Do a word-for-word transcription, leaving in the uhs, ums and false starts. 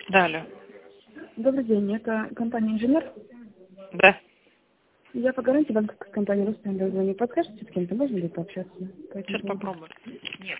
Далее. Добрый день, это компания «Инженер». Да. Я по гарантии банковской компании «Ростелеком». Не подскажете, с кем-то можно ли пообщаться по этому Сейчас поводу? попробую. Нет.